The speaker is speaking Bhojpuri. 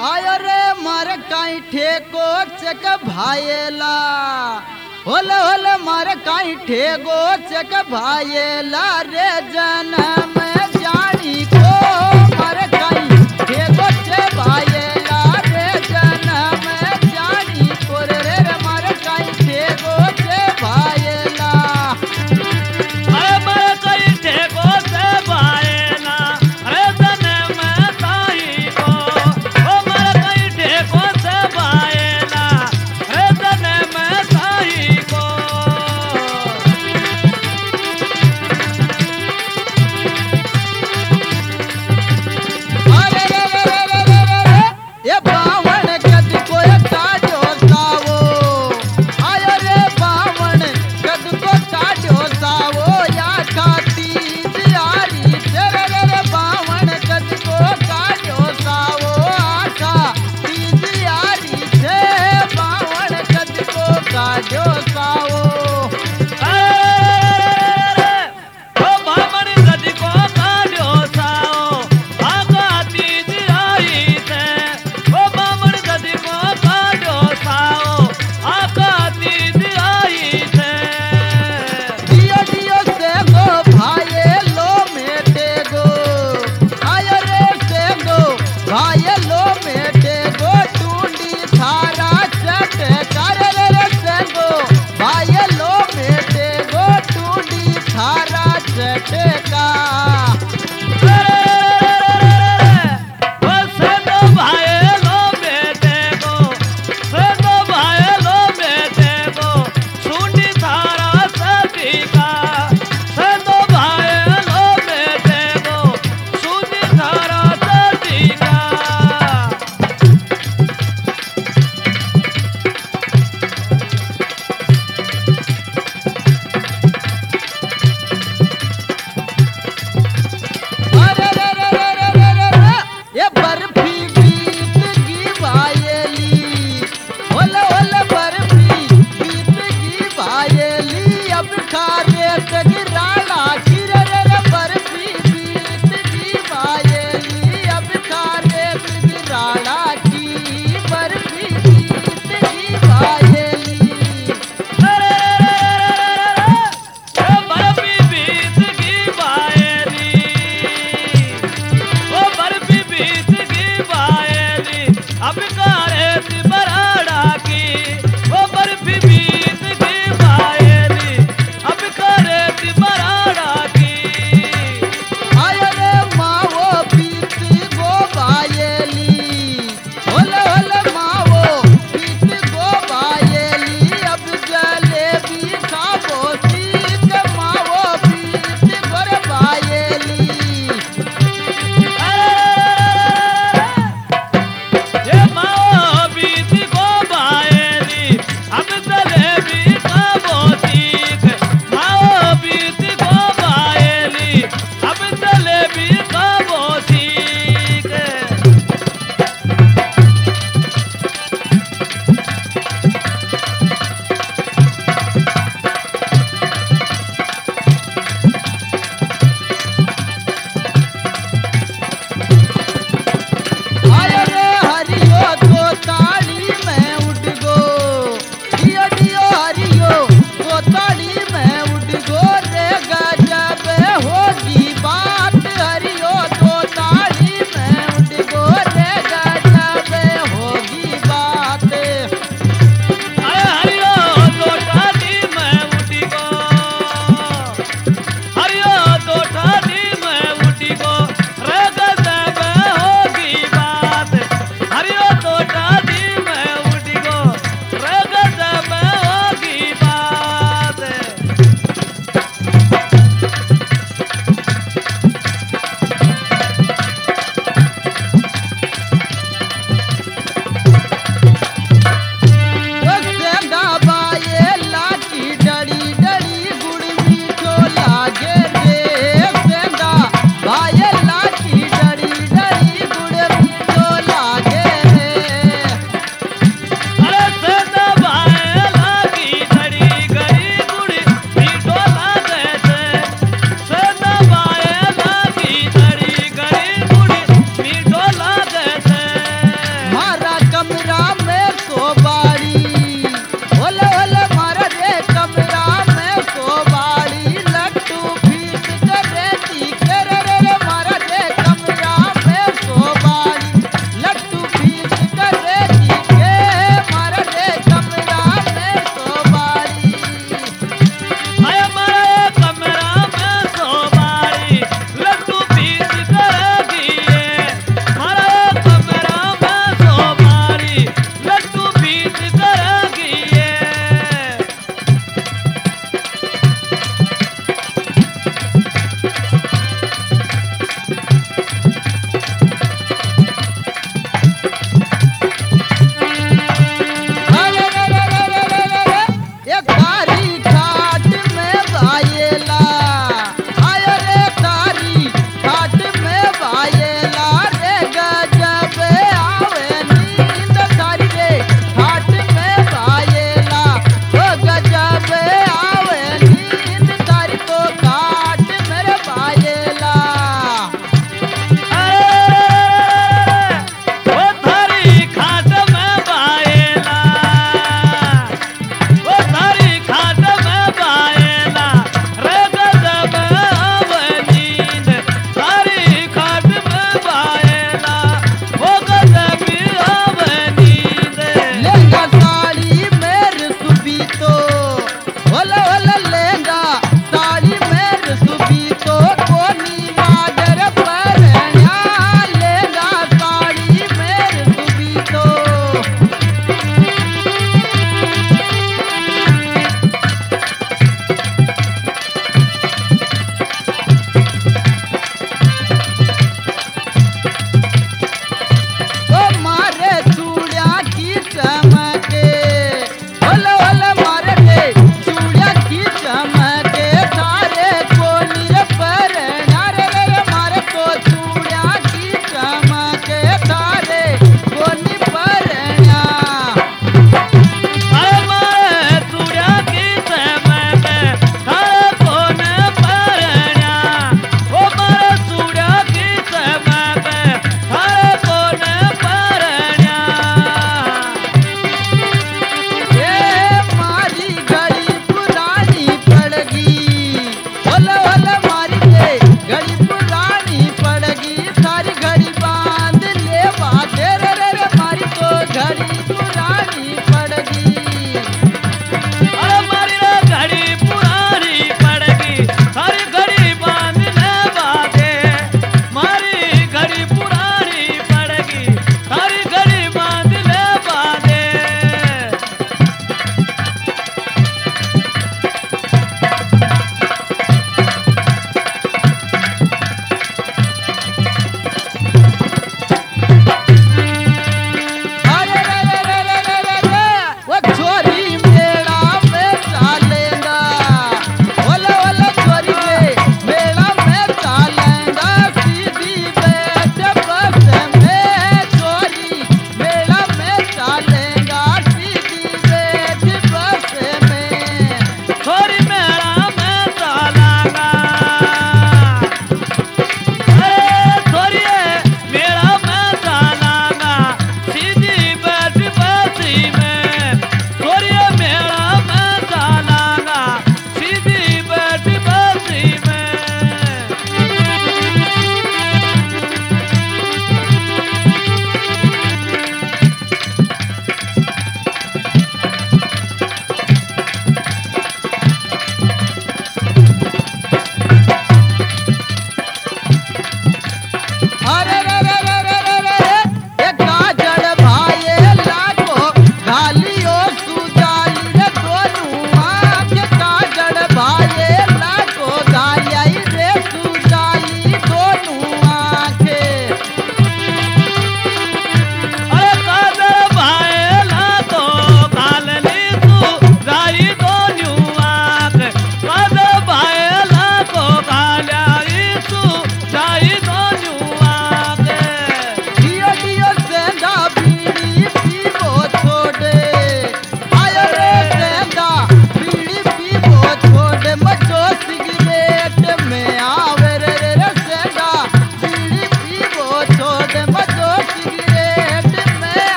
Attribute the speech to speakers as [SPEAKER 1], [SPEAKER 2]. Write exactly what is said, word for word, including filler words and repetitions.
[SPEAKER 1] आयो रे मार काई ठेको चक भायेला होले होले मार काई ठेको चक भायेला रे जन्म जानी को मार काई ठेको चे भायेला रे जन्म जानी को रे रे मार काई ठेको चे भायेला
[SPEAKER 2] अरे मार काई ठेको चे भायेला अरे जन्म ताई को ओ मार काई ठेको चे भायेला अरे जन्म ताई को
[SPEAKER 1] अरे रे रे रे रे रे रे रे ये बावण कद को काढ़ो सावो आयो रे बावण कद को काढ़ो सावो या खाती जियारी तेरे रे रे बावण कद को काढ़ो सावो आखा जियारी थे बावण कद को काढ़ो सावो
[SPEAKER 2] अरे ओ बामण गदी को काढ़ो साओ आगा तीज आई से ओ बामण गदी को काढ़ो साओ आगा तीज आई से
[SPEAKER 1] दियो दियो से गो भाये लो मेटे गो आयो रे से गो भाये लो मेटे गो टूंडी थारा चट कर रे रे से गो भाये लो मेटे गो टूंडी थारा चट का